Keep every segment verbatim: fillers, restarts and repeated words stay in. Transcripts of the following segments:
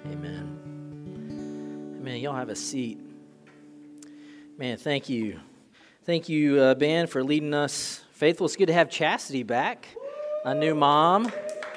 Amen. Man, y'all have a seat. Man, thank you. Thank you, uh, Ben, for leading us. Faithful, it's good to have Chastity back, a new mom.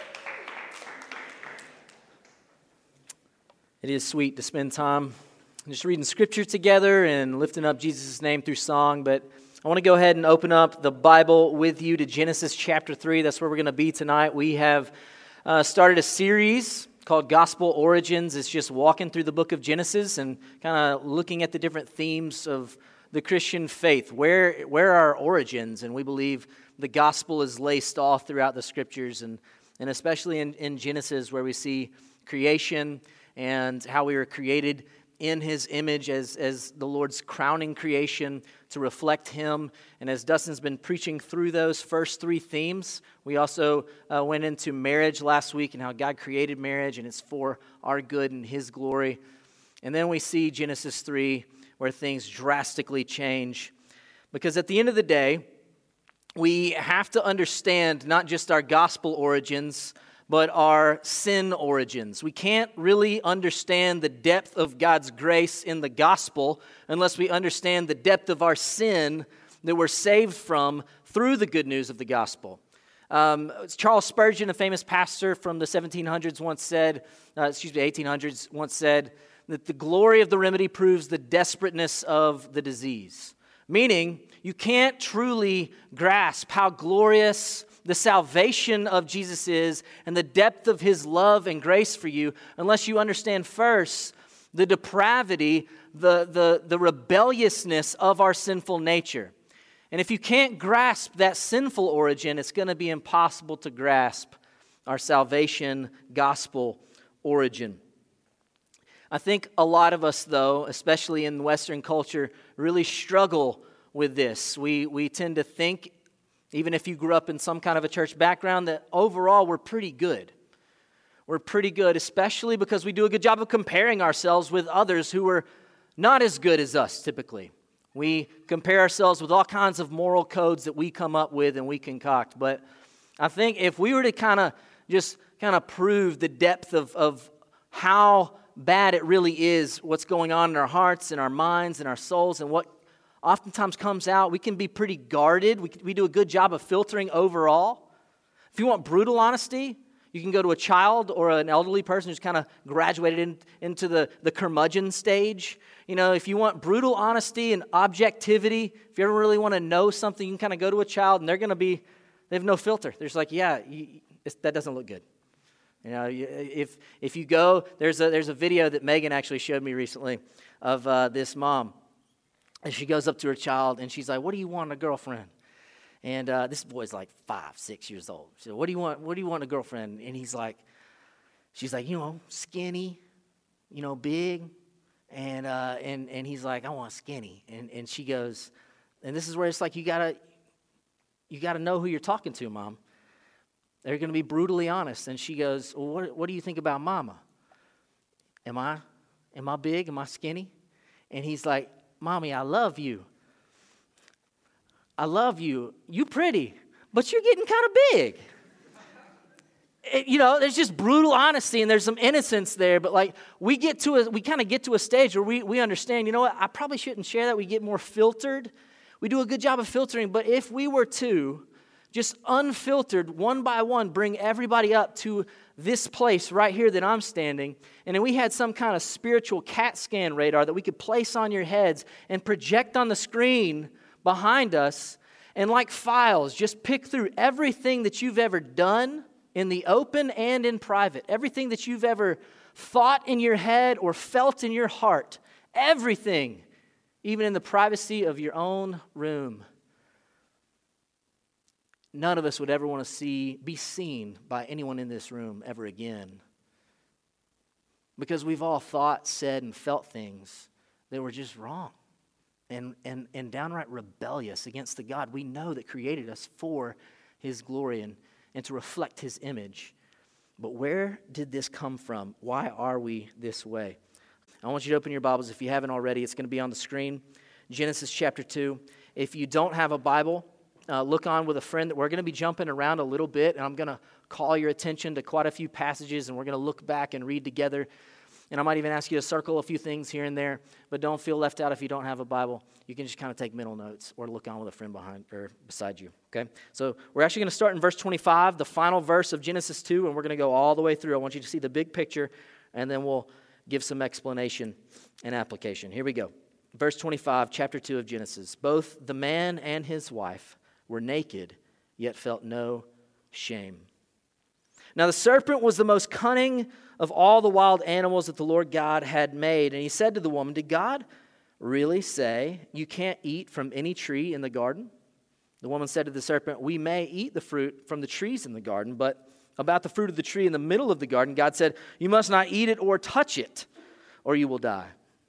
It is sweet to spend time just reading Scripture together and lifting up Jesus' name through song, but I want to go ahead and open up the Bible with you to Genesis chapter three. That's where we're going to be tonight. We have uh, started a series called Gospel Origins. It's just walking through the book of Genesis and kind of looking at the different themes of the Christian faith. Where, where are our origins? And we believe the gospel is laced all throughout the Scriptures, and, and especially in, in Genesis, where we see creation and how we were created in His image as, as the Lord's crowning creation to reflect Him. And as Dustin's been preaching through those first three themes, we also uh, went into marriage last week and how God created marriage and it's for our good and His glory. And then we see Genesis three where things drastically change. Because at the end of the day, we have to understand not just our gospel origins, but our sin origins. We can't really understand the depth of God's grace in the gospel unless we understand the depth of our sin that we're saved from through the good news of the gospel. Um, Charles Spurgeon, a famous pastor from the seventeen hundreds, once said, uh, excuse me, eighteen hundreds, once said that the glory of the remedy proves the desperateness of the disease. Meaning, you can't truly grasp how glorious the salvation of Jesus is and the depth of His love and grace for you unless you understand first the depravity, the, the, the rebelliousness of our sinful nature. And if you can't grasp that sinful origin, it's going to be impossible to grasp our salvation gospel origin. I think a lot of us, though, especially in Western culture, really struggle with this. We, we tend to think, even if you grew up in some kind of a church background, that overall we're pretty good. We're pretty good, especially because we do a good job of comparing ourselves with others who are not as good as us, typically. We compare ourselves with all kinds of moral codes that we come up with and we concoct. But I think if we were to kind of just kind of prove the depth of, of how bad it really is, what's going on in our hearts and our minds and our souls, and what oftentimes comes out, we can be pretty guarded. We, we do a good job of filtering overall. If you want brutal honesty, you can go to a child or an elderly person who's kind of graduated in, into the, the curmudgeon stage. You know, if you want brutal honesty and objectivity, if you ever really want to know something, you can kind of go to a child and they're going to be, they have no filter. They're just like, yeah, you, that doesn't look good. You know, if if you go, there's a there's a video that Megan actually showed me recently of uh, this mom. And she goes up to her child and she's like, "What do you want in a girlfriend?" And uh, this boy's like five, six years old. She said, "What do you want? What do you want in a girlfriend?" And he's like, she's like, you know, skinny, you know, big, and uh, and and he's like, "I want skinny." And and she goes, and this is where it's like you gotta you gotta know who you're talking to, Mom. They're going to be brutally honest. And she goes, "Well, what, what do you think about Mama? Am I, am I big? Am I skinny?" And he's like, "Mommy, I love you. I love you. You pretty, but you're getting kind of big." It, you know, there's just brutal honesty and there's some innocence there. But like we get to a, we kind of get to a stage where we, we understand, you know what, I probably shouldn't share that. We get more filtered. We do a good job of filtering. But if we were to just unfiltered, one by one, bring everybody up to this place right here that I'm standing, and then we had some kind of spiritual CAT scan radar that we could place on your heads and project on the screen behind us, and like files, just pick through everything that you've ever done in the open and in private, everything that you've ever thought in your head or felt in your heart, everything, even in the privacy of your own room. None of us would ever want to see, be seen by anyone in this room ever again. Because we've all thought, said, and felt things that were just wrong and, and, and downright rebellious against the God we know that created us for His glory and, and to reflect His image. But where did this come from? Why are we this way? I want you to open your Bibles if you haven't already. It's going to be on the screen. Genesis chapter two. If you don't have a Bible, Uh, look on with a friend. That we're going to be jumping around a little bit, and I'm going to call your attention to quite a few passages, and we're going to look back and read together. And I might even ask you to circle a few things here and there, but don't feel left out if you don't have a Bible. You can just kind of take mental notes or look on with a friend behind or beside you, okay? So we're actually going to start in verse twenty-five, the final verse of Genesis two, and we're going to go all the way through. I want you to see the big picture, and then we'll give some explanation and application. Here we go. Verse twenty-five, chapter two of Genesis. Both the man and his wife were naked, yet felt no shame. Now the serpent was the most cunning of all the wild animals that the Lord God had made. And he said to the woman, did God really say you can't eat from any tree in the garden? The woman said to the serpent, we may eat the fruit from the trees in the garden, but about the fruit of the tree in the middle of the garden, God said, you must not eat it or touch it, or you will die.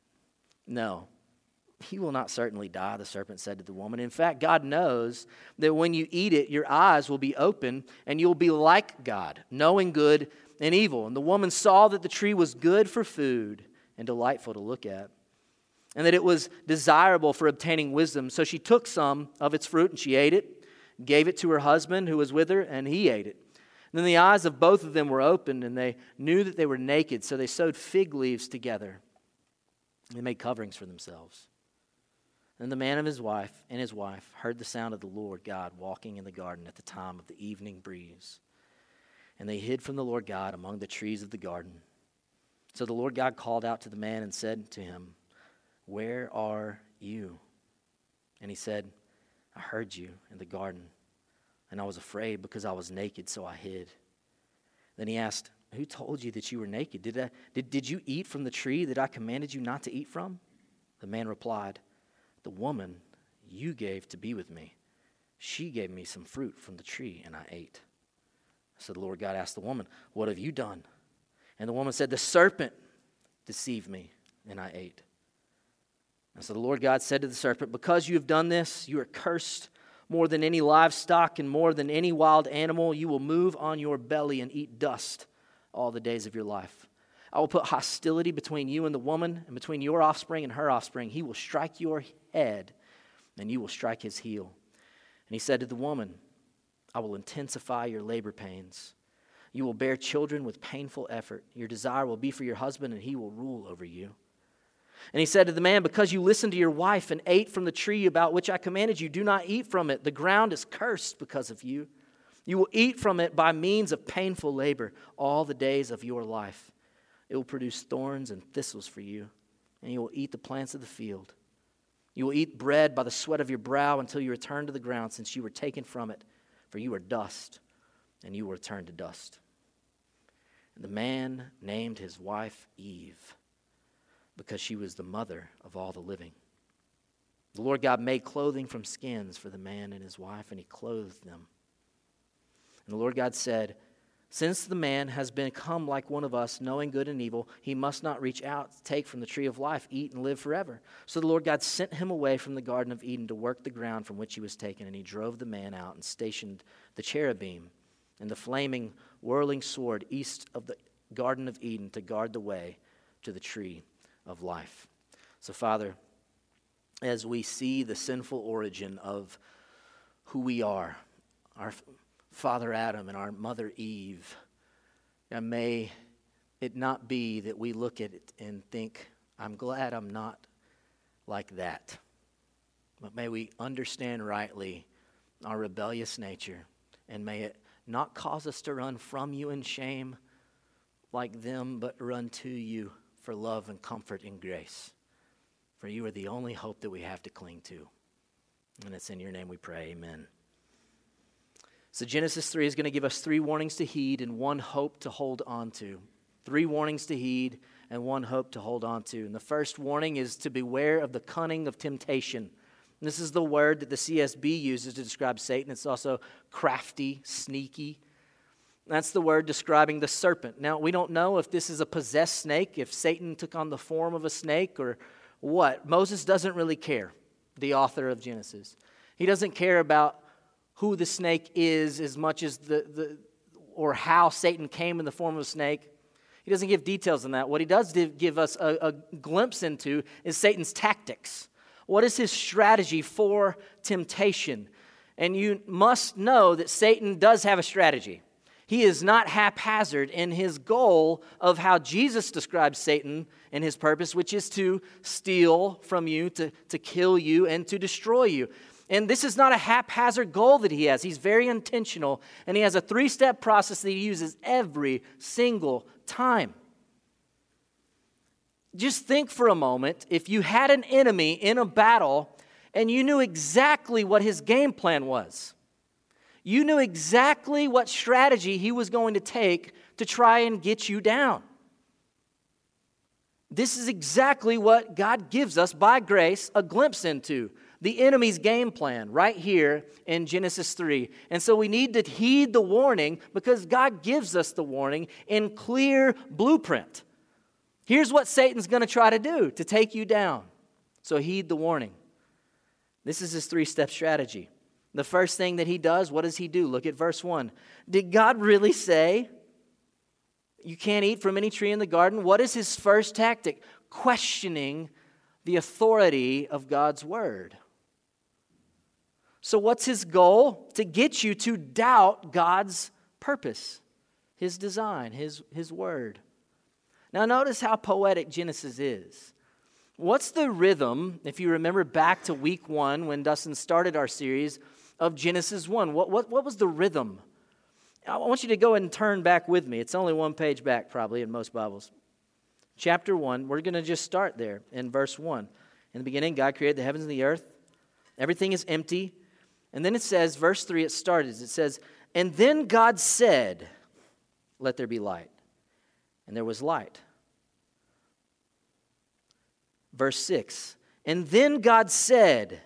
No, he will not certainly die, the serpent said to the woman. In fact, God knows that when you eat it, your eyes will be open and you'll be like God, knowing good and evil. And the woman saw that the tree was good for food and delightful to look at, and that it was desirable for obtaining wisdom. So she took some of its fruit and she ate it, gave it to her husband who was with her, and he ate it. And then the eyes of both of them were opened, and they knew that they were naked, so they sewed fig leaves together. They made coverings for themselves. And the man and his wife and his wife heard the sound of the Lord God walking in the garden at the time of the evening breeze. And they hid from the Lord God among the trees of the garden. So the Lord God called out to the man and said to him, where are you? And he said, I heard you in the garden, and I was afraid because I was naked, so I hid. Then he asked, who told you that you were naked? Did, I, did, did you eat from the tree that I commanded you not to eat from? The man replied, the woman you gave to be with me, she gave me some fruit from the tree, and I ate. So the Lord God asked the woman, what have you done? And the woman said, the serpent deceived me, and I ate. And so the Lord God said to the serpent, because you have done this, you are cursed more than any livestock and more than any wild animal. You will move on your belly and eat dust all the days of your life. I will put hostility between you and the woman, and between your offspring and her offspring. He will strike your head, and you will strike his heel. And he said to the woman, I will intensify your labor pains. You will bear children with painful effort. Your desire will be for your husband, and he will rule over you. And he said to the man, because you listened to your wife and ate from the tree about which I commanded you, do not eat from it. The ground is cursed because of you. You will eat from it by means of painful labor all the days of your life. It will produce thorns and thistles for you, and you will eat the plants of the field. You will eat bread by the sweat of your brow until you return to the ground, since you were taken from it. For you are dust, and you will return to dust. And the man named his wife Eve, because she was the mother of all the living. The Lord God made clothing from skins for the man and his wife, and he clothed them. And the Lord God said, since the man has become like one of us, knowing good and evil, he must not reach out, take from the tree of life, eat, and live forever. So the Lord God sent him away from the Garden of Eden to work the ground from which he was taken, and he drove the man out and stationed the cherubim and the flaming, whirling sword east of the Garden of Eden to guard the way to the tree of life. So, Father, as we see the sinful origin of who we are, our Father Adam and our mother Eve, and may it not be that we look at it and think, I'm glad I'm not like that. But may we understand rightly our rebellious nature, and may it not cause us to run from you in shame like them, but run to you for love and comfort and grace. For you are the only hope that we have to cling to. And it's in your name we pray, amen. So Genesis three is going to give us three warnings to heed and one hope to hold on to. Three warnings to heed and one hope to hold on to. And the first warning is to beware of the cunning of temptation. And this is the word that the C S B uses to describe Satan. It's also crafty, sneaky. That's the word describing the serpent. Now, we don't know if this is a possessed snake, if Satan took on the form of a snake or what. Moses doesn't really care, the author of Genesis. He doesn't care about who the snake is as much as the, the or how Satan came in the form of a snake. He doesn't give details on that. What he does give us a, a glimpse into is Satan's tactics. What is his strategy for temptation? And you must know that Satan does have a strategy. He is not haphazard in his goal of how Jesus describes Satan and his purpose, which is to steal from you, to, to kill you, and to destroy you. And this is not a haphazard goal that he has. He's very intentional, and he has a three-step process that he uses every single time. Just think for a moment, if you had an enemy in a battle and you knew exactly what his game plan was. You knew exactly what strategy he was going to take to try and get you down. This is exactly what God gives us by grace a glimpse into. The enemy's game plan right here in Genesis three. And so we need to heed the warning because God gives us the warning in clear blueprint. Here's what Satan's going to try to do to take you down. So heed the warning. This is his three-step strategy. The first thing that he does, what does he do? Look at verse one. Did God really say you can't eat from any tree in the garden? What is his first tactic? Questioning the authority of God's word. So what's his goal? To get you to doubt God's purpose, his design, his, his word. Now notice how poetic Genesis is. What's the rhythm, if you remember back to week one when Dustin started our series, of Genesis one? What, what, what was the rhythm? I want you to go ahead and turn back with me. It's only one page back probably in most Bibles. Chapter one, we're going to just start there in verse one. In the beginning, God created the heavens and the earth. Everything is empty. And then it says, verse three, it starts, it says, and then God said, let there be light. And there was light. Verse six, and then God said,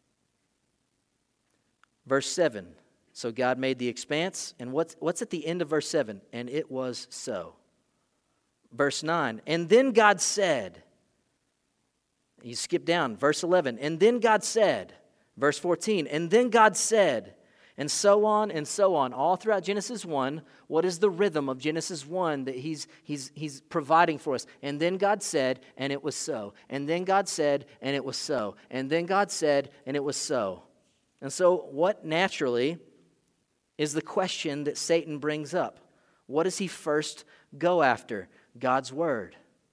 verse seven, so God made the expanse, and what's, what's at the end of verse seven? And it was so. Verse nine, and then God said, you skip down, verse eleven, and then God said, verse fourteen, and then God said, and so on and so on. All throughout Genesis one, what is the rhythm of Genesis one that he's, he's, he's providing for us? And then God said, and it was so. And then God said, and it was so. And then God said, and it was so. And so what naturally is the question that Satan brings up? What does he first go after? God's word.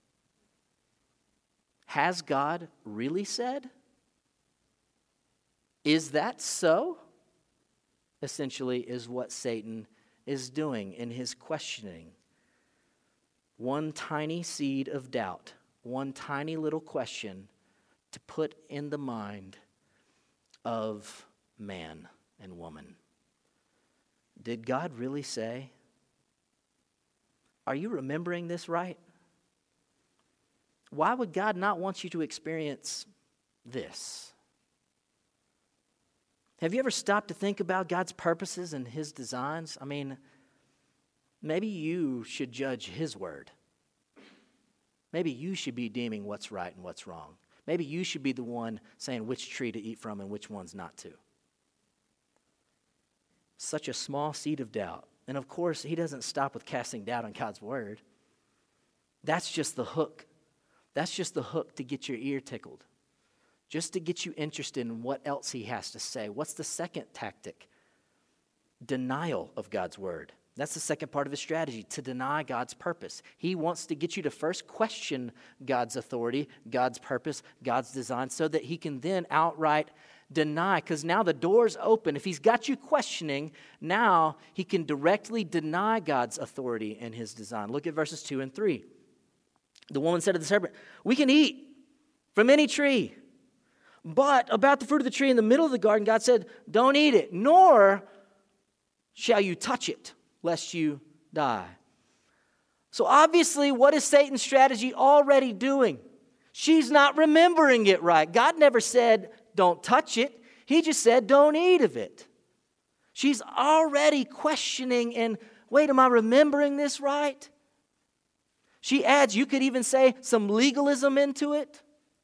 Has God really said? Is that so? Essentially is what Satan is doing in his questioning. One tiny seed of doubt, one tiny little question to put in the mind of man and woman. Did God really say? Are you remembering this right? Why would God not want you to experience this? Have you ever stopped to think about God's purposes and his designs? I mean, maybe you should judge his word. Maybe you should be deeming what's right and what's wrong. Maybe you should be the one saying which tree to eat from and which ones not to. Such a small seed of doubt. And of course, he doesn't stop with casting doubt on God's word. That's just the hook. That's just the hook to get your ear tickled. Just to get you interested in what else he has to say. What's the second tactic? Denial of God's word. That's the second part of his strategy, to deny God's purpose. He wants to get you to first question God's authority, God's purpose, God's design, so that he can then outright deny, because now the door's open. If he's got you questioning, now he can directly deny God's authority and his design. Look at verses two and three. The woman said to the serpent, we can eat from any tree, but about the fruit of the tree in the middle of the garden, God said, don't eat it, nor shall you touch it, lest you die. So obviously, what is Satan's strategy already doing? She's not remembering it right. God never said, don't touch it. He just said, don't eat of it. She's already questioning and, wait, am I remembering this right? She adds, you could even say, some legalism into it.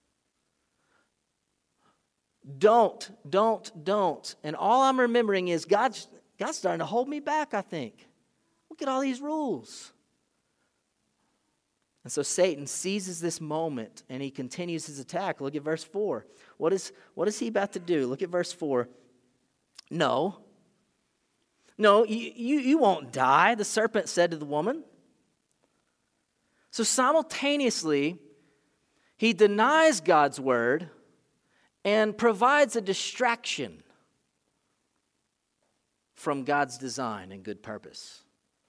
Don't, don't, don't. And all I'm remembering is God's, God's starting to hold me back, I think. Look at all these rules. And so Satan seizes this moment and he continues his attack. Look at verse four. What is, what is he about to do? Look at verse four. No. No, you, you, you won't die, the serpent said to the woman. So simultaneously, he denies God's word and provides a distraction from God's design and good purpose.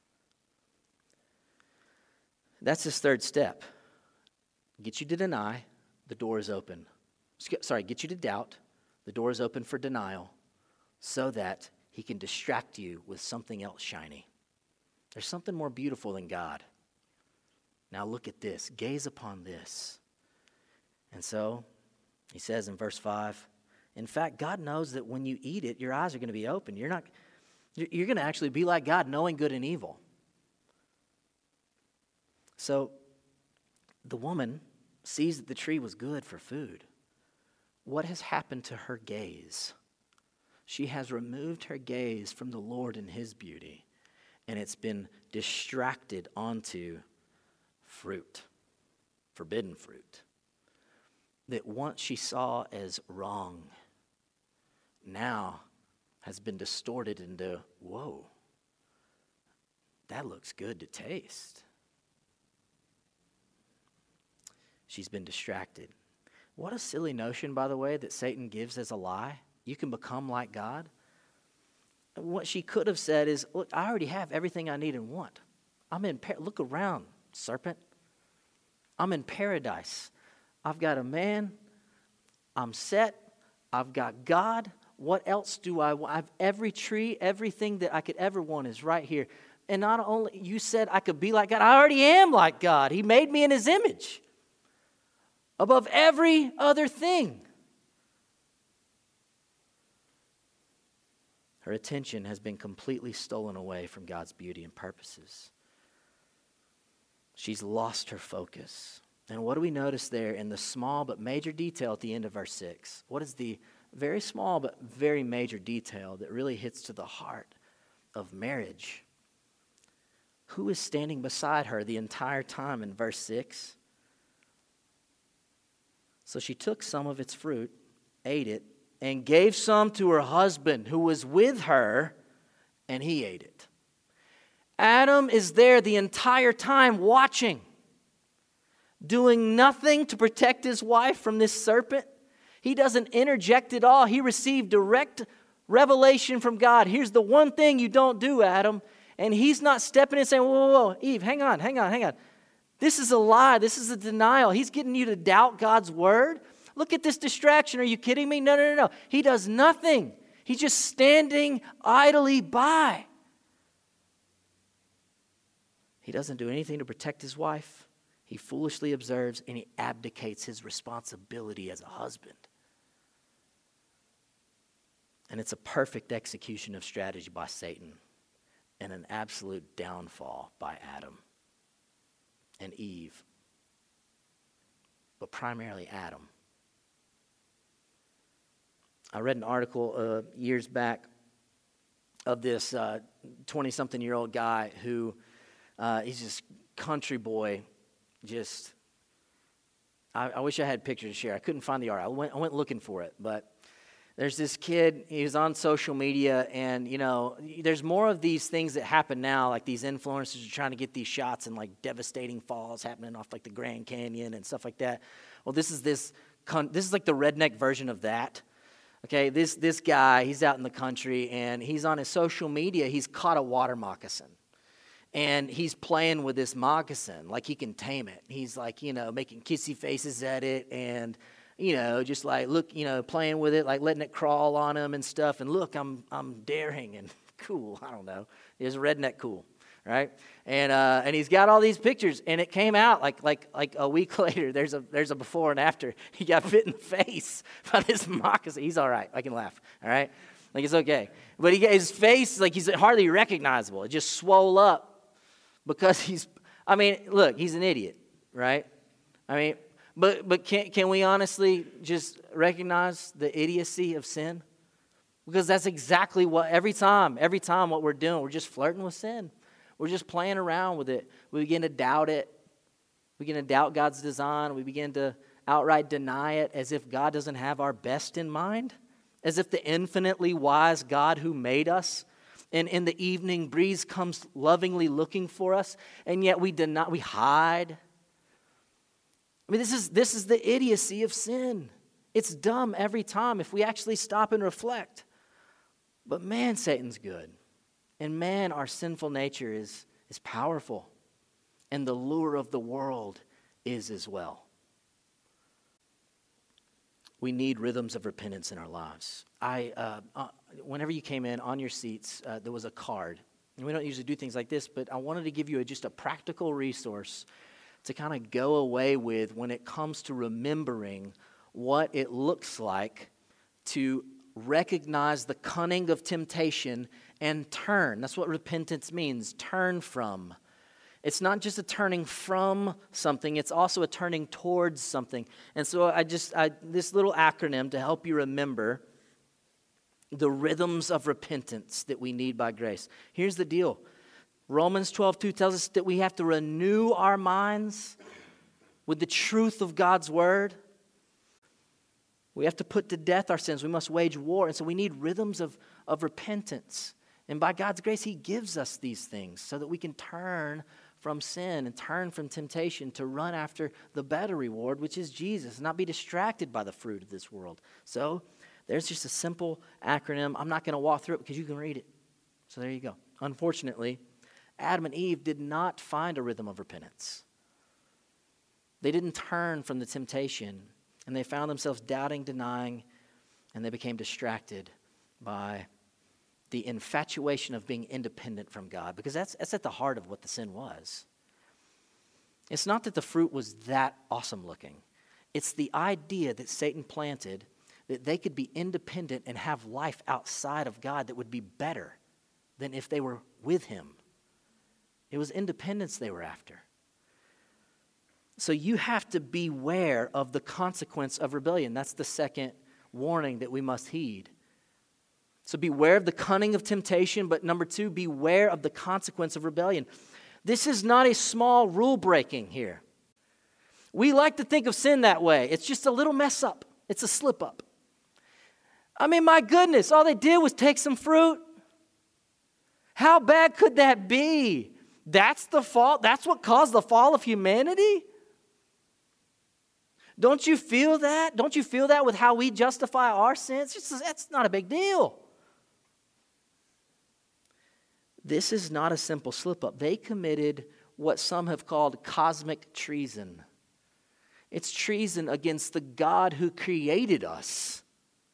That's his third step. Get you to deny, the door is open. Sorry, get you to doubt, the door is open for denial, so that he can distract you with something else shiny. There's something more beautiful than God. Now look at this. Gaze upon this. And so, he says in verse five, in fact, God knows that when you eat it, your eyes are going to be open. You're not, you're going to actually be like God, knowing good and evil. So, the woman sees that the tree was good for food. What has happened to her gaze? She has removed her gaze from the Lord and his beauty, and it's been distracted onto fruit, forbidden fruit, that once she saw as wrong, now has been distorted into, whoa, that looks good to taste. She's been distracted. What a silly notion, by the way, that Satan gives as a lie. You can become like God. What she could have said is, look, I already have everything I need and want. I'm in, par- look around, serpent. I'm in paradise. I've got a man. I'm set. I've got God. What else do I want? I have every tree, everything that I could ever want is right here. And not only, you said I could be like God. I already am like God. He made me in his image. Above every other thing. Her attention has been completely stolen away from God's beauty and purposes. She's lost her focus. And what do we notice there in the small but major detail at the end of verse six? What is the very small but very major detail that really hits to the heart of marriage? Who is standing beside her the entire time in verse six? So she took some of its fruit, ate it, and gave some to her husband who was with her, and he ate it. Adam is there the entire time watching, doing nothing to protect his wife from this serpent. He doesn't interject at all. He received direct revelation from God. Here's the one thing you don't do, Adam. And he's not stepping in and saying, whoa, whoa, whoa, Eve, hang on, hang on, hang on. This is a lie. This is a denial. He's getting you to doubt God's word. Look at this distraction. Are you kidding me? No, no, no, no. He does nothing. He's just standing idly by. He doesn't do anything to protect his wife. He foolishly observes and he abdicates his responsibility as a husband. And it's a perfect execution of strategy by Satan and an absolute downfall by Adam and Eve, but primarily Adam. I read an article uh, years back of this twenty-something-year-old guy who, uh, he's this country boy, just, I, I wish I had pictures to share. I couldn't find the article. I went, I went looking for it, but there's this kid, he was on social media, and, you know, there's more of these things that happen now, like these influencers are trying to get these shots and, like, devastating falls happening off, like, the Grand Canyon and stuff like that. Well, this is this, this is like the redneck version of that. Okay, this this guy, he's out in the country, and he's on his social media, he's caught a water moccasin. And he's playing with this moccasin, like he can tame it. He's like, you know, making kissy faces at it, and, you know, just like, look, you know, playing with it, like letting it crawl on him and stuff. And look, I'm I'm daring and cool, I don't know. He's redneck cool, right? And uh, and he's got all these pictures, and it came out like like like a week later. There's a there's a before and after. He got bit in the face by this moccasin. He's all right. I can laugh. All right, like it's okay. But he his face, like he's hardly recognizable. It just swole up because he's. I mean, look, he's an idiot, right? I mean, but but can can we honestly just recognize the idiocy of sin? Because that's exactly what every time every time what we're doing, we're just flirting with sin. We're just playing around with it. We begin to doubt it. We begin to doubt God's design. We begin to outright deny it as if God doesn't have our best in mind, as if the infinitely wise God who made us And in the evening breeze comes lovingly looking for us, and yet we deny, we hide. I mean, this is, this is the idiocy of sin. It's dumb every time if we actually stop and reflect. But man, Satan's good. And man, our sinful nature is, is powerful. And the lure of the world is as well. We need rhythms of repentance in our lives. I, uh, uh, whenever you came in on your seats, uh, there was a card. And we don't usually do things like this, but I wanted to give you a, just a practical resource to kind of go away with when it comes to remembering what it looks like to recognize the cunning of temptation and turn. That's what repentance means, turn from. It's not just a turning from something, it's also a turning towards something. And so I just, I, this little acronym to help you remember the rhythms of repentance that we need by grace. Here's the deal. Romans twelve two tells us that we have to renew our minds with the truth of God's word. We have to put to death our sins. We must wage war. And so we need rhythms of, of repentance. And by God's grace, he gives us these things so that we can turn from sin and turn from temptation to run after the better reward, which is Jesus, and not be distracted by the fruit of this world. So there's just a simple acronym. I'm not going to walk through it because you can read it. So there you go. Unfortunately, Adam and Eve did not find a rhythm of repentance. They didn't turn from the temptation, and they found themselves doubting, denying, and they became distracted by the infatuation of being independent from God, because that's, that's at the heart of what the sin was. It's not that the fruit was that awesome looking. It's the idea that Satan planted that they could be independent and have life outside of God that would be better than if they were with him. It was independence they were after. So you have to beware of the consequence of rebellion. That's the second warning that we must heed. So beware of the cunning of temptation, but number two, beware of the consequence of rebellion. This is not a small rule breaking here. We like to think of sin that way. It's just a little mess up. It's a slip up. I mean, my goodness, all they did was take some fruit. How bad could that be? That's the fault? That's what caused the fall of humanity? Don't you feel that? Don't you feel that with how we justify our sins? It's just, that's not a big deal. This is not a simple slip-up. They committed what some have called cosmic treason. It's treason against the God who created us.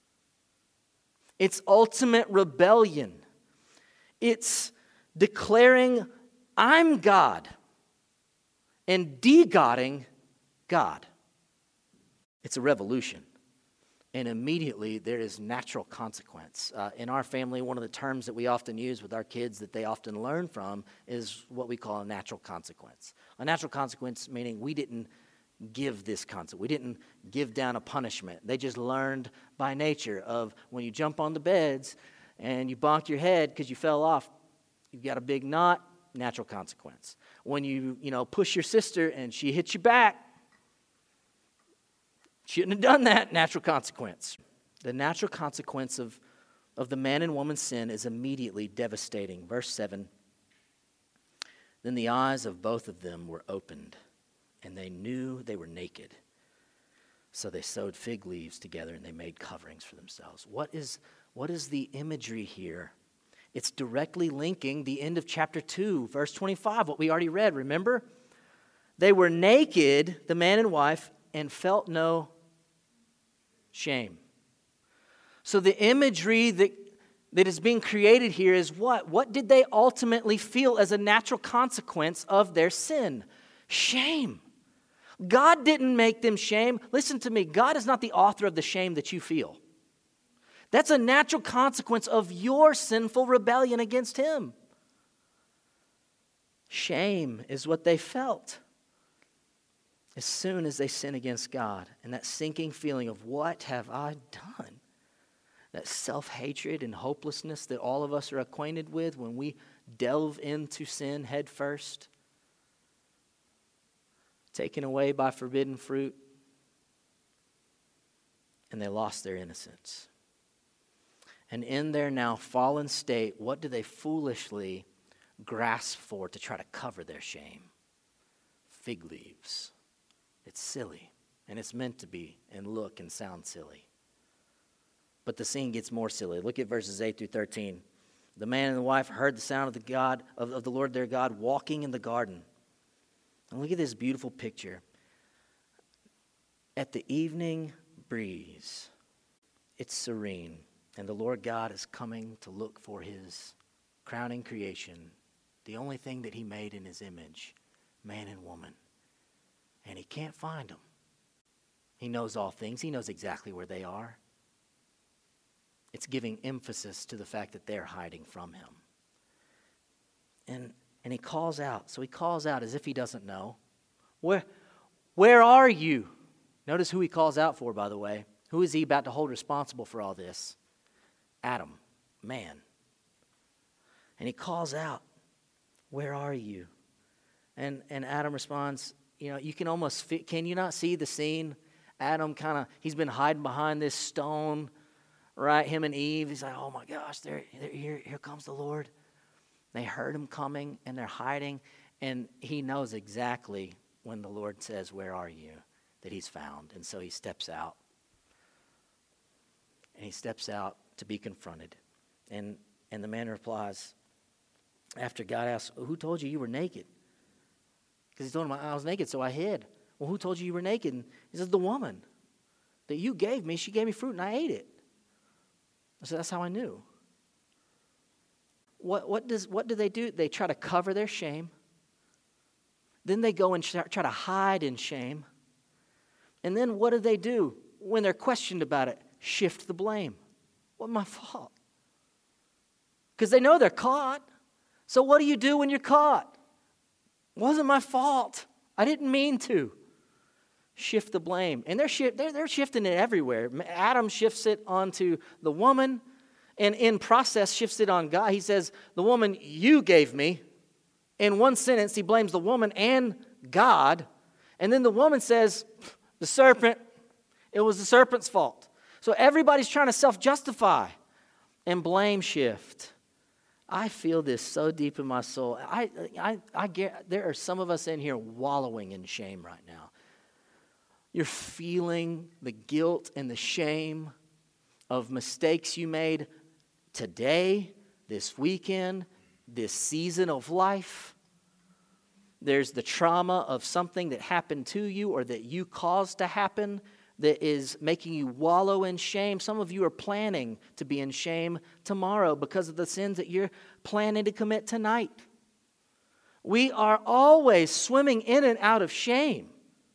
It's ultimate rebellion. It's declaring, I'm God, and de-godding God. It's a revolution. And immediately there is natural consequence. Uh, in our family, one of the terms that we often use with our kids that they often learn from is what we call a natural consequence. A natural consequence meaning we didn't give this consequence. We didn't give down a punishment. They just learned by nature of when you jump on the beds and you bonk your head because you fell off, you've got a big knot, natural consequence. When you, you know, push your sister and she hits you back, shouldn't have done that, natural consequence. The natural consequence of, of the man and woman's sin is immediately devastating. Verse seven, then the eyes of both of them were opened, and they knew they were naked. So they sewed fig leaves together, and they made coverings for themselves. What is, what is the imagery here? It's directly linking the end of chapter two, verse twenty-five, what we already read, remember? They were naked, the man and wife, and felt no shame. So the imagery that, that is being created here is what? What did they ultimately feel as a natural consequence of their sin? Shame. God didn't make them shame. Listen to me, God is not the author of the shame that you feel. That's a natural consequence of your sinful rebellion against him. Shame is what they felt as soon as they sin against God, and that sinking feeling of what have I done? That self-hatred and hopelessness that all of us are acquainted with when we delve into sin head first, taken away by forbidden fruit, and they lost their innocence. And in their now fallen state, what do they foolishly grasp for to try to cover their shame? Fig leaves. It's silly, and it's meant to be and look and sound silly. But the scene gets more silly. Look at verses eight through thirteen. The man and the wife heard the sound of the God of, of the Lord their God walking in the garden. And look at this beautiful picture. At the evening breeze, it's serene, and the Lord God is coming to look for his crowning creation, the only thing that he made in his image, man and woman. And he can't find them. He knows all things. He knows exactly where they are. It's giving emphasis to the fact that they're hiding from him. And and he calls out. So he calls out as if he doesn't know. Where, where are you? Notice who he calls out for, by the way. Who is he about to hold responsible for all this? Adam, man. And he calls out, where are you? And and Adam responds, you know, you can almost, fit, can you not see the scene? Adam kind of, he's been hiding behind this stone, right? Him and Eve, he's like, oh my gosh, there, here, here comes the Lord. They heard him coming, and they're hiding, and he knows exactly when the Lord says, where are you, that he's found. And so he steps out. And he steps out to be confronted. And, and the man replies, after God asks, who told you you were naked? Because he told him, I was naked, so I hid. Well, who told you you were naked? And he says, the woman that you gave me, she gave me fruit, and I ate it. I said, that's how I knew. What, what, does, what do they do? They try to cover their shame. Then they go and try to hide in shame. And then what do they do when they're questioned about it? Shift the blame. What, my fault? Because they know they're caught. So what do you do when you're caught? Wasn't my fault. I didn't mean to. Shift the blame. And they're, shift, they're, they're shifting it everywhere. Adam shifts it onto the woman, and in process shifts it on God. He says, the woman you gave me. In one sentence, he blames the woman and God. And then the woman says, the serpent, it was the serpent's fault. So everybody's trying to self-justify and blame shift. I feel this so deep in my soul. I, I, I get, there are some of us in here wallowing in shame right now. You're feeling the guilt and the shame of mistakes you made today, this weekend, this season of life. There's the trauma of something that happened to you or that you caused to happen that is making you wallow in shame. Some of you are planning to be in shame tomorrow because of the sins that you're planning to commit tonight. We are always swimming in and out of shame.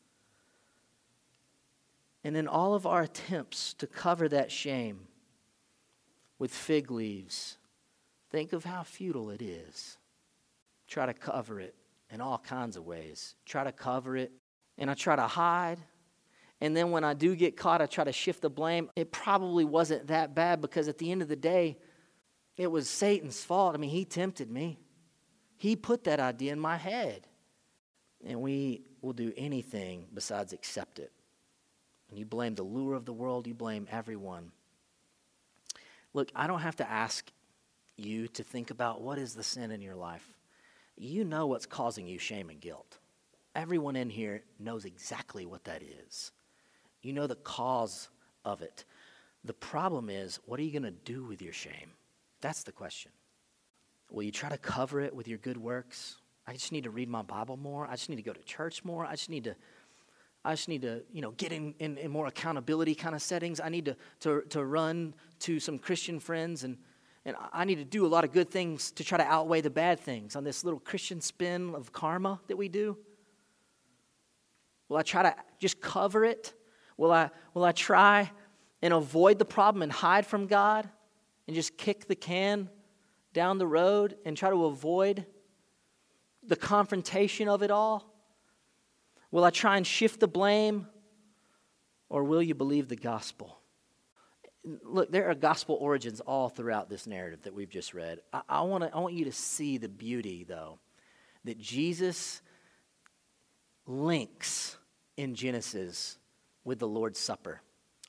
And in all of our attempts to cover that shame with fig leaves, think of how futile it is. Try to cover it in all kinds of ways. Try to cover it, and I try to hide. And then when I do get caught, I try to shift the blame. It probably wasn't that bad because at the end of the day, it was Satan's fault. I mean, he tempted me. He put that idea in my head. And we will do anything besides accept it. And you blame the lure of the world, you blame everyone. Look, I don't have to ask you to think about what is the sin in your life. You know what's causing you shame and guilt. Everyone in here knows exactly what that is. You know the cause of it. The problem is, what are you going to do with your shame? That's the question. Will you try to cover it with your good works? I just need to read my Bible more. I just need to go to church more. I just need to, I just need to, you know, get in, in, in more accountability kind of settings. I need to, to, to run to some Christian friends, and, and I need to do a lot of good things to try to outweigh the bad things on this little Christian spin of karma that we do. Will I try to just cover it? Will I, will I try and avoid the problem and hide from God and just kick the can down the road and try to avoid the confrontation of it all? Will I try and shift the blame? Or will you believe the gospel? Look, there are gospel origins all throughout this narrative that we've just read. I, I, wanna, I want you to see the beauty, though, that Jesus links in Genesis with the Lord's Supper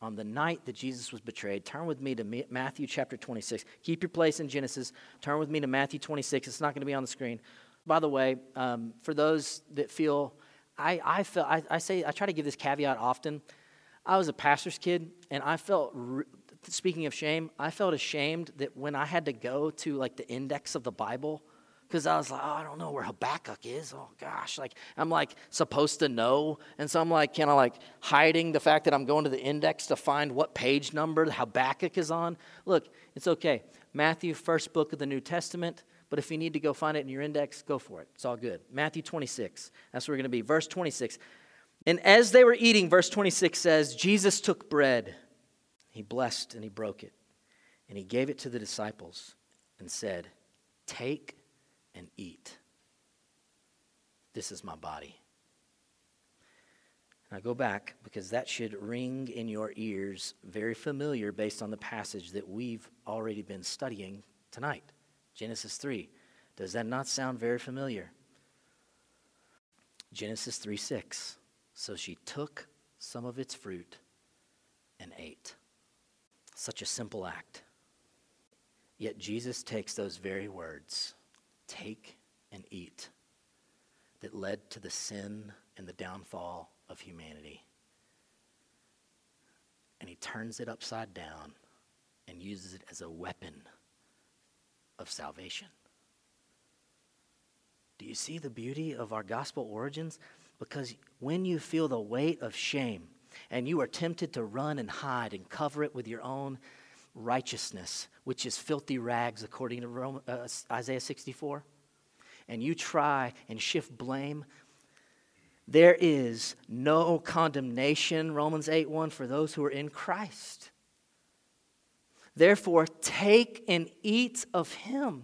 on the night that Jesus was betrayed. Turn with me to Matthew chapter twenty-six. Keep your place in Genesis. Turn with me to Matthew twenty-six. It's not going to be on the screen. By the way, um, for those that feel, I, I felt, I, I say, I try to give this caveat often. I was a pastor's kid, and I felt, re- speaking of shame, I felt ashamed that when I had to go to like the index of the Bible, because I was like, oh, I don't know where Habakkuk is. Oh, gosh. Like, I'm, like, supposed to know. And so I'm, like, kind of, like, hiding the fact that I'm going to the index to find what page number Habakkuk is on. Look, it's okay. Matthew, first book of the New Testament. But if you need to go find it in your index, go for it. It's all good. Matthew twenty-six. That's where we're going to be. Verse twenty-six. And as they were eating, verse twenty-six says, Jesus took bread. He blessed and he broke it. And he gave it to the disciples and said, take and eat. This is my body. Now go back, because that should ring in your ears very familiar based on the passage that we've already been studying tonight. Genesis three. Does that not sound very familiar? Genesis three six. So she took some of its fruit and ate. Such a simple act. Yet Jesus takes those very words, take and eat, that led to the sin and the downfall of humanity. And he turns it upside down and uses it as a weapon of salvation. Do you see the beauty of our gospel origins? Because when you feel the weight of shame and you are tempted to run and hide and cover it with your own righteousness, which is filthy rags according to Rome, uh, Isaiah sixty-four, and you try and shift blame, there is no condemnation, Romans eight one, for those who are in Christ. Therefore, take and eat of him,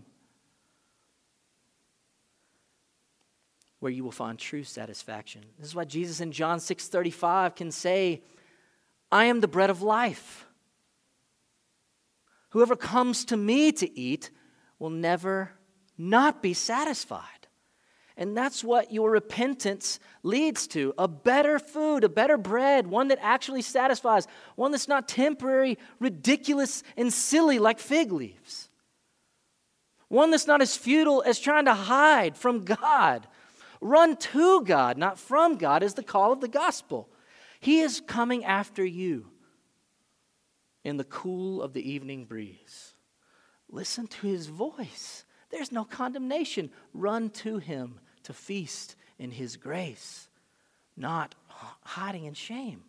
where you will find true satisfaction. This is why Jesus in John six thirty-five can say, I am the bread of life. Whoever comes to me to eat will never not be satisfied. And that's what your repentance leads to. A better food, a better bread, one that actually satisfies, one that's not temporary, ridiculous, and silly like fig leaves. One that's not as futile as trying to hide from God. Run to God, not from God, is the call of the gospel. He is coming after you in the cool of the evening breeze. Listen to his voice. There's no condemnation. Run to him to feast in his grace, not hiding in shame.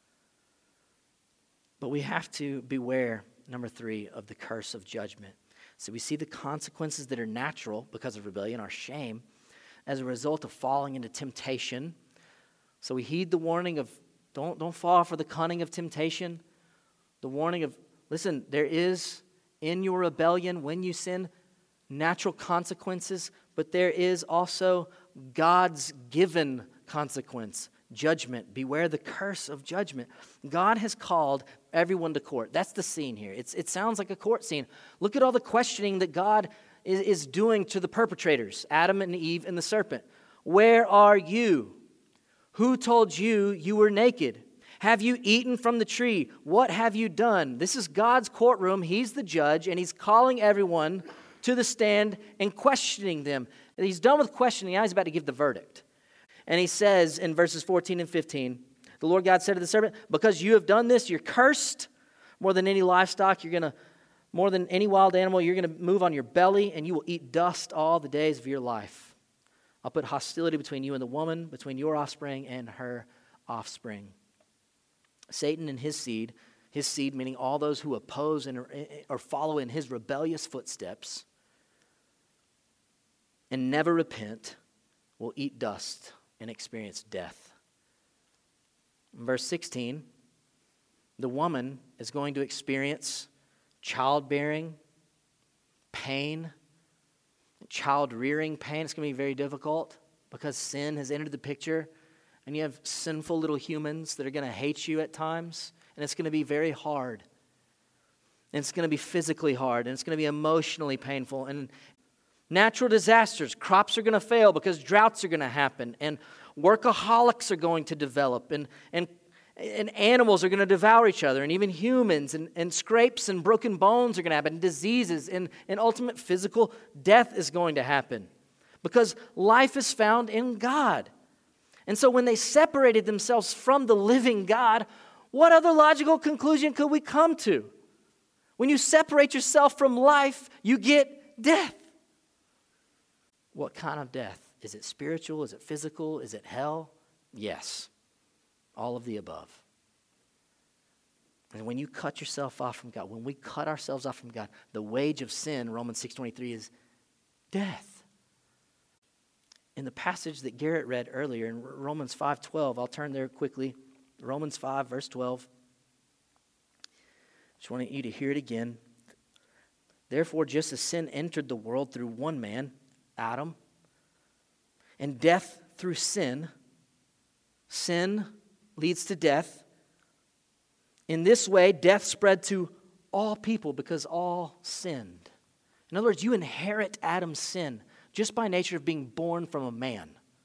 But we have to beware, number three, of the curse of judgment. So we see the consequences that are natural because of rebellion, our shame, as a result of falling into temptation. So we heed the warning of don't, don't fall for the cunning of temptation. The warning of, listen, there is in your rebellion, when you sin, natural consequences, but there is also God's given consequence, judgment. Beware the curse of judgment. God has called everyone to court. That's the scene here. It's, it sounds like a court scene. Look at all the questioning that God is, is doing to the perpetrators, Adam and Eve and the serpent. Where are you? Who told you you were naked? Have you eaten from the tree? What have you done? This is God's courtroom. He's the judge, and he's calling everyone to the stand and questioning them. And he's done with questioning. Now he's about to give the verdict. And he says in verses fourteen and fifteen, the Lord God said to the serpent, because you have done this, you're cursed. More than any livestock, you're going to, more than any wild animal, you're going to move on your belly, and you will eat dust all the days of your life. I'll put hostility between you and the woman, between your offspring and her offspring. Satan and his seed, his seed meaning all those who oppose and or follow in his rebellious footsteps and never repent, will eat dust and experience death. In verse sixteen, the woman is going to experience childbearing, pain, child-rearing pain. It's going to be very difficult because sin has entered the picture. And you have sinful little humans that are going to hate you at times. And it's going to be very hard. And it's going to be physically hard. And it's going to be emotionally painful. And natural disasters. Crops are going to fail because droughts are going to happen. And workaholics are going to develop. And, and, And animals are going to devour each other, and even humans, and, and scrapes and broken bones are going to happen, and diseases, and, and ultimate physical death is going to happen. Because life is found in God. And so when they separated themselves from the living God, what other logical conclusion could we come to? When you separate yourself from life, you get death. What kind of death? Is it spiritual? Is it physical? Is it hell? Yes. All of the above. And when you cut yourself off from God, when we cut ourselves off from God, the wage of sin, Romans six twenty-three, is death. In the passage that Garrett read earlier in Romans five twelve, I'll turn there quickly. Romans five, verse twelve. Just want you to hear it again. Therefore, just as sin entered the world through one man, Adam, and death through sin, sin leads to death. In this way, death spread to all people because all sinned. In other words, you inherit Adam's sin just by nature of being born from a man.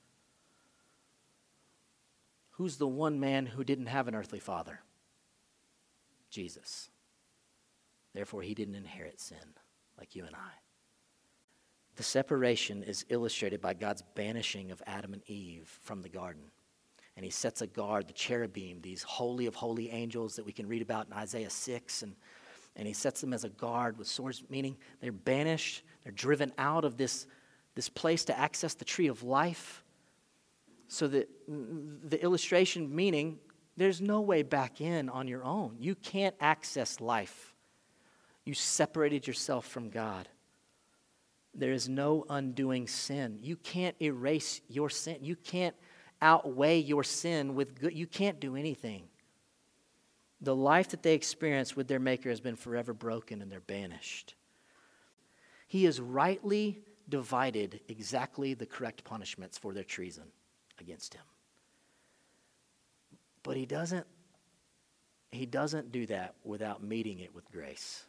Who's the one man who didn't have an earthly father? Jesus. Therefore, he didn't inherit sin like you and I. The separation is illustrated by God's banishing of Adam and Eve from the garden. And he sets a guard, the cherubim, these holy of holy angels that we can read about in Isaiah six. And, and he sets them as a guard with swords, meaning they're banished, they're driven out of this, this place to access the tree of life. So that the illustration meaning there's no way back in on your own. You can't access life. You separated yourself from God. There is no undoing sin. You can't erase your sin. You can't outweigh your sin with good. You can't do anything. The life that they experience with their Maker has been forever broken, and they're banished. He has rightly divided exactly the correct punishments for their treason against him. But he doesn't, he doesn't do that without meeting it with grace.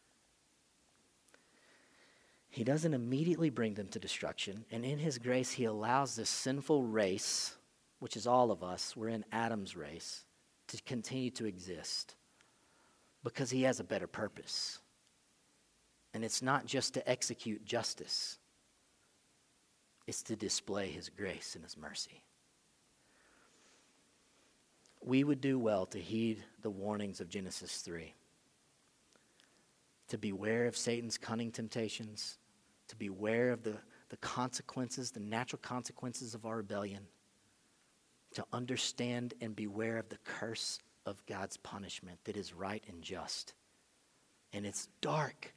He doesn't immediately bring them to destruction, and in his grace, he allows this sinful race, which is all of us, we're in Adam's race, to continue to exist because he has a better purpose. And it's not just to execute justice. It's to display his grace and his mercy. We would do well to heed the warnings of Genesis three. To beware of Satan's cunning temptations, to beware of the, the consequences, the natural consequences of our rebellion, to understand and beware of the curse of God's punishment that is right and just. And it's dark.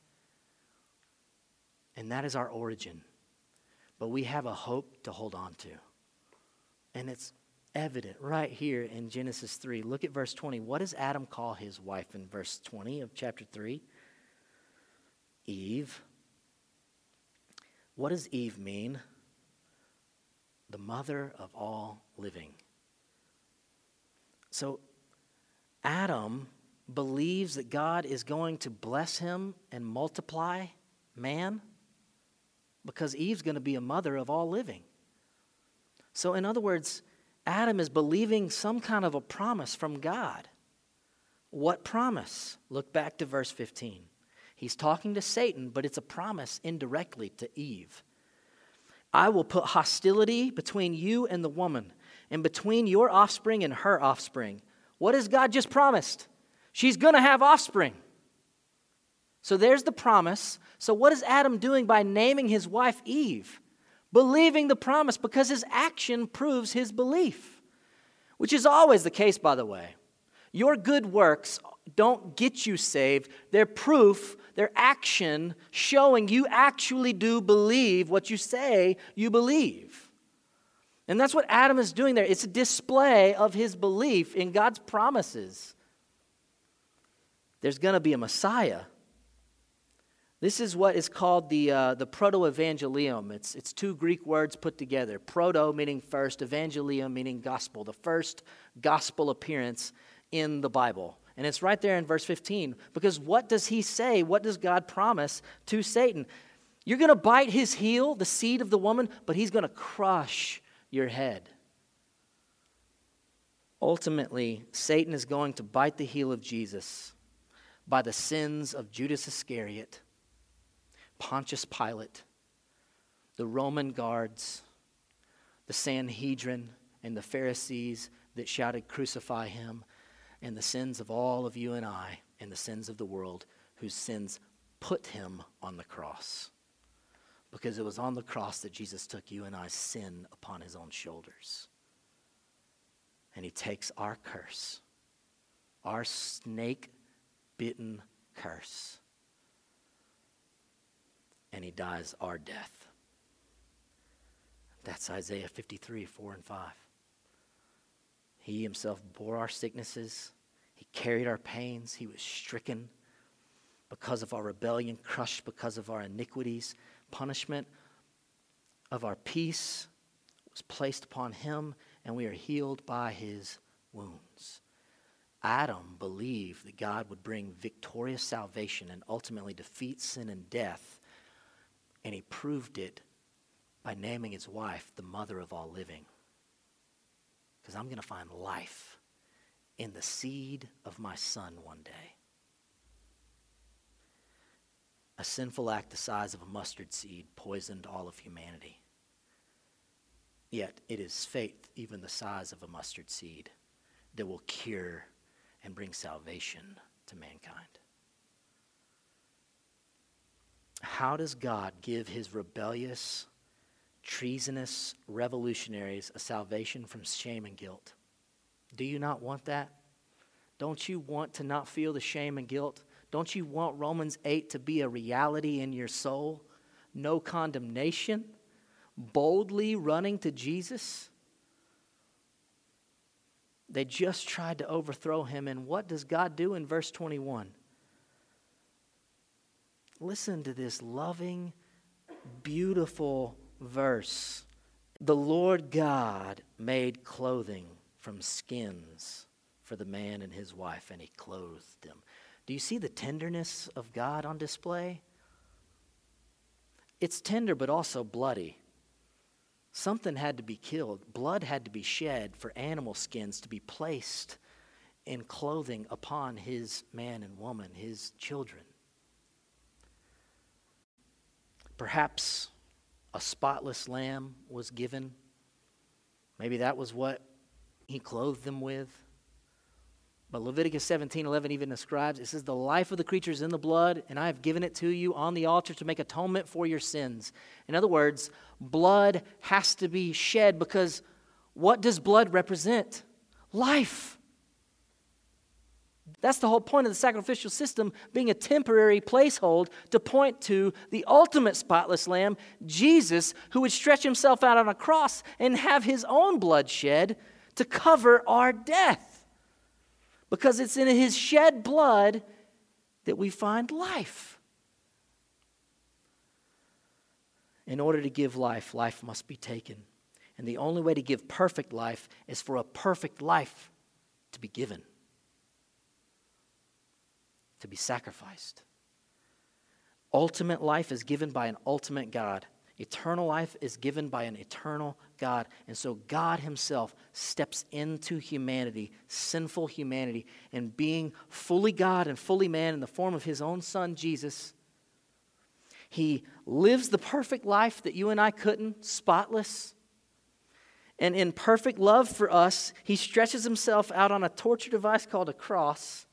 And that is our origin. But we have a hope to hold on to. And it's evident right here in Genesis three. Look at verse twenty. What does Adam call his wife in verse twenty of chapter three? Eve. What does Eve mean? The mother of all living. So Adam believes that God is going to bless him and multiply man because Eve's going to be a mother of all living. So in other words, Adam is believing some kind of a promise from God. What promise? Look back to verse fifteen. He's talking to Satan, but it's a promise indirectly to Eve. I will put hostility between you and the woman, and between your offspring and her offspring. What has God just promised? She's going to have offspring. So there's the promise. So what is Adam doing by naming his wife Eve? Believing the promise because his action proves his belief, which is always the case, by the way. Your good works don't get you saved. They're proof, they're action showing you actually do believe what you say you believe. And that's what Adam is doing there. It's a display of his belief in God's promises. There's going to be a Messiah. This is what is called the uh, the proto-evangelium. It's, it's two Greek words put together. Proto meaning first, evangelium meaning gospel. The first gospel appearance in the Bible. And it's right there in verse fifteen. Because what does he say? What does God promise to Satan? You're going to bite his heel, the seed of the woman, but he's going to crush your head. Ultimately, Satan is going to bite the heel of Jesus by the sins of Judas Iscariot, Pontius Pilate, the Roman guards, the Sanhedrin, and the Pharisees that shouted, "Crucify him," and the sins of all of you and I, and the sins of the world, whose sins put him on the cross. Because it was on the cross that Jesus took you and I's sin upon his own shoulders. And he takes our curse, our snake-bitten curse, and he dies our death. That's Isaiah fifty-three, four and five. He himself bore our sicknesses. He carried our pains. He was stricken because of our rebellion, crushed because of our iniquities. Punishment of our peace was placed upon him, and we are healed by his wounds. Adam believed that God would bring victorious salvation and ultimately defeat sin and death, and he proved it by naming his wife the mother of all living. Because I'm going to find life in the seed of my son one day. A sinful act the size of a mustard seed poisoned all of humanity. Yet it is faith, even the size of a mustard seed, that will cure and bring salvation to mankind. How does God give his rebellious, treasonous revolutionaries a salvation from shame and guilt? Do you not want that? Don't you want to not feel the shame and guilt? Don't you want Romans eight to be a reality in your soul? No condemnation? Boldly running to Jesus? They just tried to overthrow him, and what does God do in verse twenty-one? Listen to this loving, beautiful verse. The Lord God made clothing from skins for the man and his wife, and he clothed them. Do you see the tenderness of God on display? It's tender, but also bloody. Something had to be killed. Blood had to be shed for animal skins to be placed in clothing upon his man and woman, his children. Perhaps a spotless lamb was given. Maybe that was what he clothed them with. But Leviticus seventeen eleven even describes, it says, the life of the creature is in the blood, and I have given it to you on the altar to make atonement for your sins. In other words, blood has to be shed, because what does blood represent? Life. That's the whole point of the sacrificial system being a temporary placehold to point to the ultimate spotless lamb, Jesus, who would stretch himself out on a cross and have his own blood shed to cover our death. Because it's in his shed blood that we find life. In order to give life, life must be taken. And the only way to give perfect life is for a perfect life to be given, to be sacrificed. Ultimate life is given by an ultimate God. Eternal life is given by an eternal God. And so God himself steps into humanity, sinful humanity, and being fully God and fully man in the form of his own son, Jesus, he lives the perfect life that you and I couldn't, spotless. And in perfect love for us, he stretches himself out on a torture device called a cross.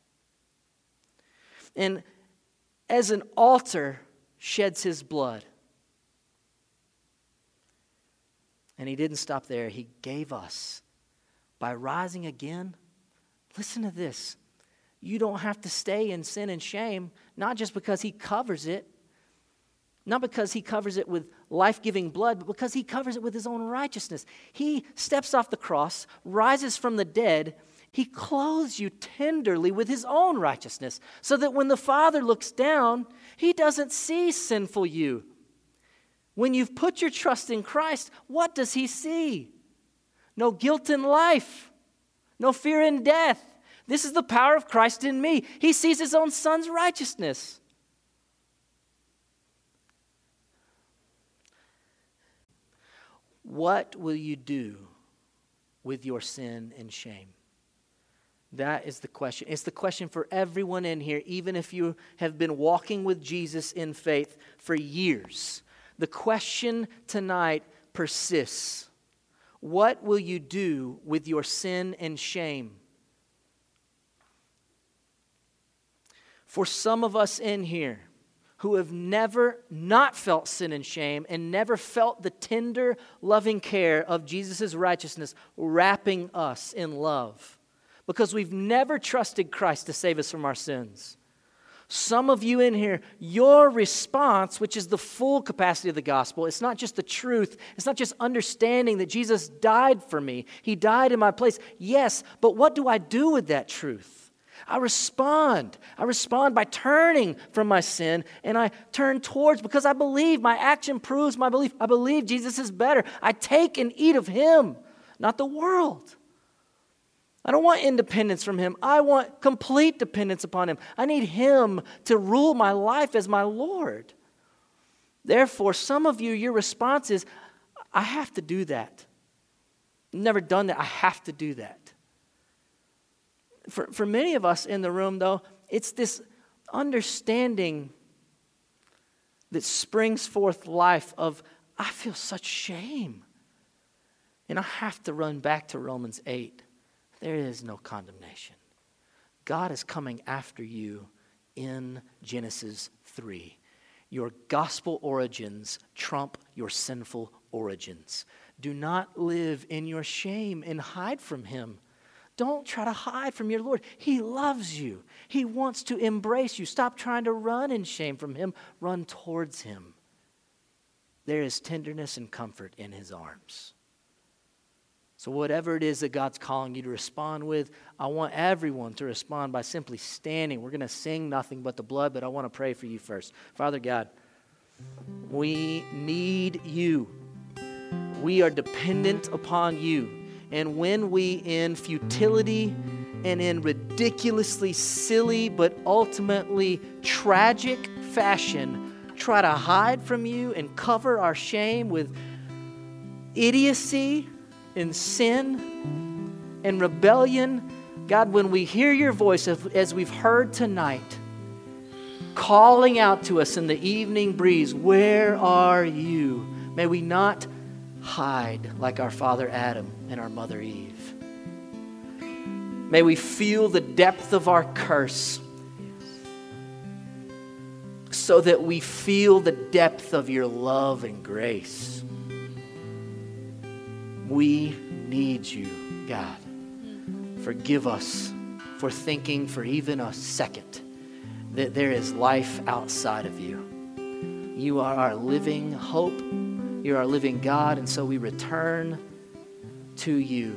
And as an altar, sheds his blood. And he didn't stop there. He gave us, by rising again, listen to this. You don't have to stay in sin and shame, not just because he covers it, not because he covers it with life-giving blood, but because he covers it with his own righteousness. He steps off the cross, rises from the dead. He clothes you tenderly with his own righteousness, so that when the Father looks down, he doesn't see sinful you. When you've put your trust in Christ, what does he see? No guilt in life, no fear in death. This is the power of Christ in me. He sees his own son's righteousness. What will you do with your sin and shame? That is the question. It's the question for everyone in here, even if you have been walking with Jesus in faith for years. The question tonight persists. What will you do with your sin and shame? For some of us in here who have never not felt sin and shame and never felt the tender, loving care of Jesus' righteousness wrapping us in love, because we've never trusted Christ to save us from our sins. Some of you in here, your response, which is the full capacity of the gospel, it's not just the truth, it's not just understanding that Jesus died for me. He died in my place. Yes, but what do I do with that truth? I respond. I respond by turning from my sin, and I turn towards, because I believe, my action proves my belief. I believe Jesus is better. I take and eat of Him, not the world. I don't want independence from Him. I want complete dependence upon Him. I need Him to rule my life as my Lord. Therefore, some of you, your response is, I have to do that. I've never done that. I have to do that. For, for many of us in the room, though, it's this understanding that springs forth life of, I feel such shame. And I have to run back to Romans eight. There is no condemnation. God is coming after you in Genesis three. Your gospel origins trump your sinful origins. Do not live in your shame and hide from Him. Don't try to hide from your Lord. He loves you. He wants to embrace you. Stop trying to run in shame from Him. Run towards Him. There is tenderness and comfort in His arms. So whatever it is that God's calling you to respond with, I want everyone to respond by simply standing. We're going to sing Nothing But the Blood, but I want to pray for you first. Father God, we need You. We are dependent upon You. And when we, in futility and in ridiculously silly but ultimately tragic fashion, try to hide from You and cover our shame with idiocy and sin and rebellion, God, when we hear Your voice, as we've heard tonight, calling out to us in the evening breeze, where are You? May we not hide like our father Adam and our mother Eve. May we feel the depth of our curse so that we feel the depth of Your love and grace. We need You, God. Forgive us for thinking for even a second that there is life outside of You. You are our living hope. You're our living God, and so we return to You.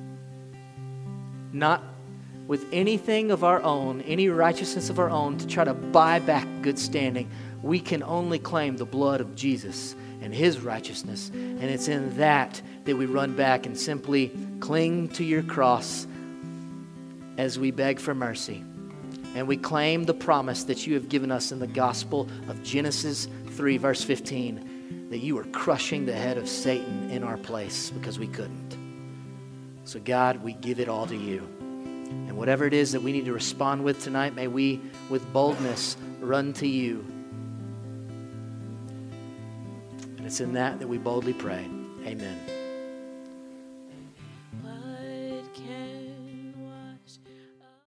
Not with anything of our own, any righteousness of our own to try to buy back good standing. We can only claim the blood of Jesus and His righteousness, and it's in that that we run back and simply cling to Your cross as we beg for mercy. And we claim the promise that You have given us in the gospel of Genesis three, verse fifteen, that You were crushing the head of Satan in our place because we couldn't. So God, we give it all to You. And whatever it is that we need to respond with tonight, may we with boldness run to You. And it's in that that we boldly pray. Amen.